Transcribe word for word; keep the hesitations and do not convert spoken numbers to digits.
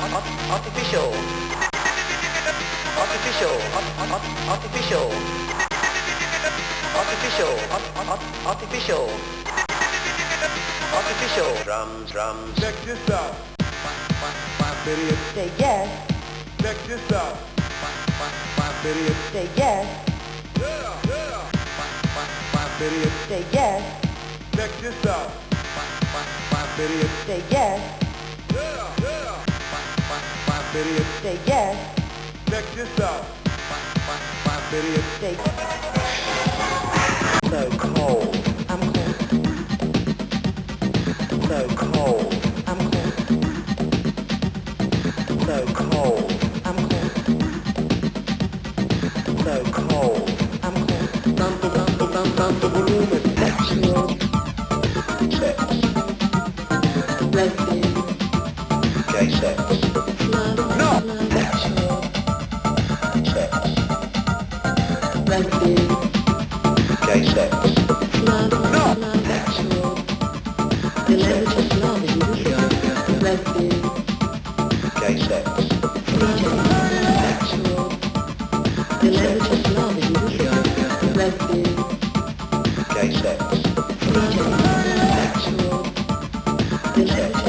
artificial, artificial, artificial, artificial, artificial, artificial. Drums, drums. Check this out. Idiot. Say yes. Check this out. Idiot. Say yes. Yeah, yeah. Idiot. Say yes. Check this out. Idiot. Say yes. Yeah, yeah. Idiot. Say yes. Check this out. Idiot. Say So cold, I'm cold. so cold, I'm cold. so cold, I'm cold. so cold. I'm cold. Tanto, tanto, tanto, tanto volume. Sexual. Sex, Lesbian. gay sex, Love. No. Sexual. sex, Lesbian. gay sex, Love. No. Love. Sexual. The language of love is music. Lesbian. gay sex, Sexual. The language of love is music. Lesbian. gay sex, Sexual. The language